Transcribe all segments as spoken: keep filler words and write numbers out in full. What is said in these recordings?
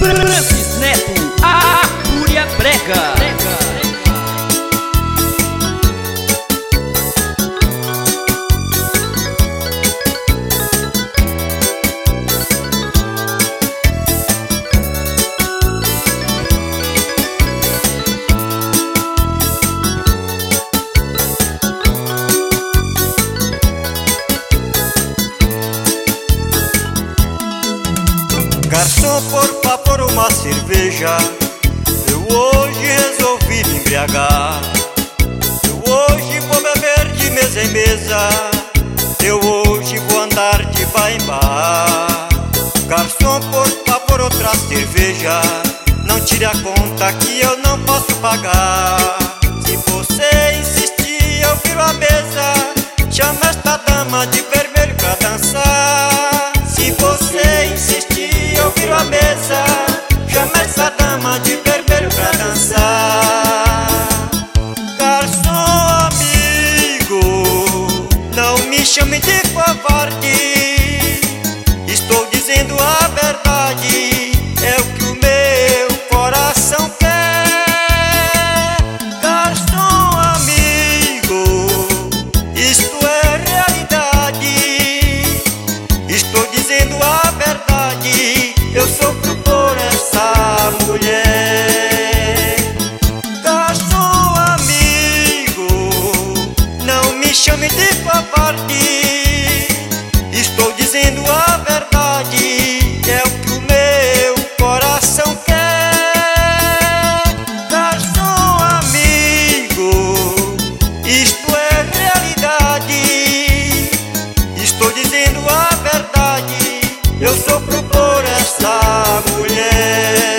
Francis Neto, a Fúria Brega. Garçom, por favor, uma cerveja. Eu hoje resolvi me embriagar. Eu hoje vou beber de mesa em mesa. Eu hoje vou andar de bar em bar. Garçom, por favor, outra cerveja. Não tire a conta que eu não posso pagar. Se você insistir, eu viro a mesa. Chama esta dama de vermelho pra dançar. Se você insistir, eu viro a mesa. Chama essa dama de vermelho pra dançar. Garçom amigo, não me chame de covarde. Estou dizendo a verdade, é o que o meu coração quer. Garçom amigo, isto é realidade. Estou dizendo a verdade, eu sofro por essa mulher. Garçom amigo, não me chame de covarde. Estou dizendo a verdade, é o que o meu coração quer. Garçom amigo, isto é realidade. Estou dizendo a verdade, eu sofro por essa mulher.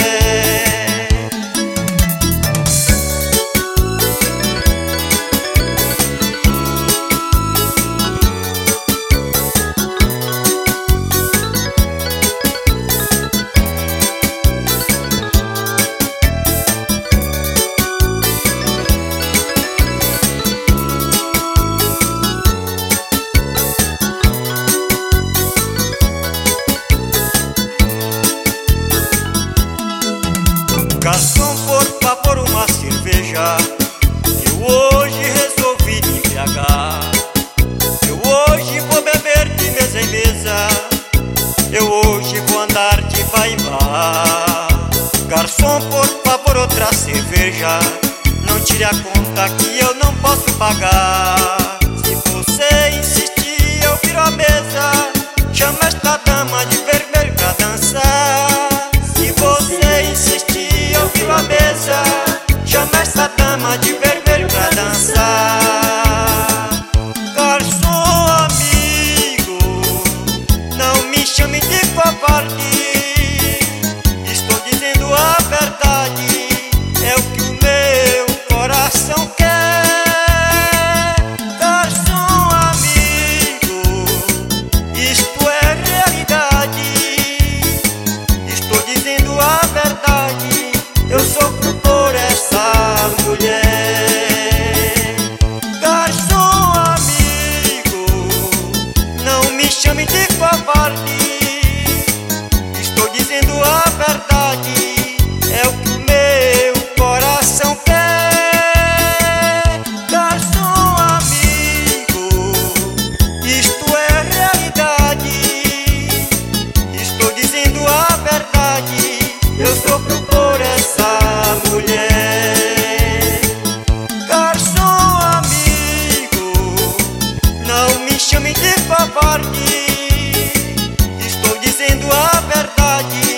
Garçom, por favor, uma cerveja. Eu hoje resolvi me embriagar. Eu hoje vou beber de mesa em mesa. Eu hoje vou andar de bar em bar. Garçom, por favor, outra cerveja. Não tire a conta que eu não posso pagar. Se você insistir, eu viro a mesa. Chama esta dama de vermelho pra dançar. Se você insistir, eu viro a mesa. Chama essa dama de vermelho pra dançar. Garçom amigo, não me chame de covarde. Estou dizendo a verdade, é o que o meu coração quer. Garçom amigo, isto é realidade. Estou dizendo a verdade, eu sofro por essa mulher. Garçom amigo, não me chame de covarde. Estou dizendo a verdade, é o que o meu coração quer. Garçom amigo, isto é realidade. Estou dizendo a verdade, eu sofro por essa mulher. Garçom amigo, não me chame de covarde. Estou dizendo a verdade,